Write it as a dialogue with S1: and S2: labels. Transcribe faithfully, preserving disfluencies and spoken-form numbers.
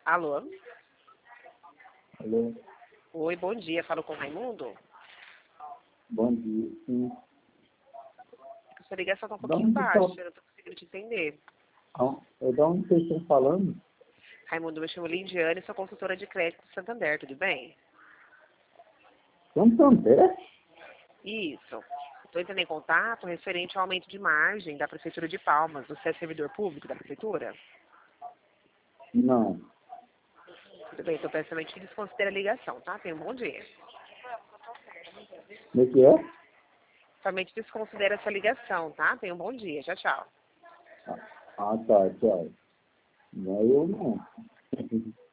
S1: Alô?
S2: Alô?
S1: Oi, bom dia. Falo com o Raimundo?
S2: Bom dia. Sim.
S1: A sua ligação está um
S2: Da
S1: pouquinho
S2: onde
S1: baixa,
S2: tá?
S1: eu não estou conseguindo te entender.
S2: Ah, é da onde vocês estão falando?
S1: Raimundo, me chamo Lidiane, sou consultora de crédito do Santander, tudo bem?
S2: Santander?
S1: Isso. Estou entrando em contato referente ao aumento de margem da Prefeitura de Palmas. Você é servidor público da Prefeitura?
S2: Não.
S1: Tudo bem, estou pensando que desconsidera a ligação, tá? Tenha um bom dia.
S2: Como é que é?
S1: Somente desconsidera essa ligação, tá? Tenha um bom dia. Tchau, tchau.
S2: Ah, tá, tchau. Não, eu não.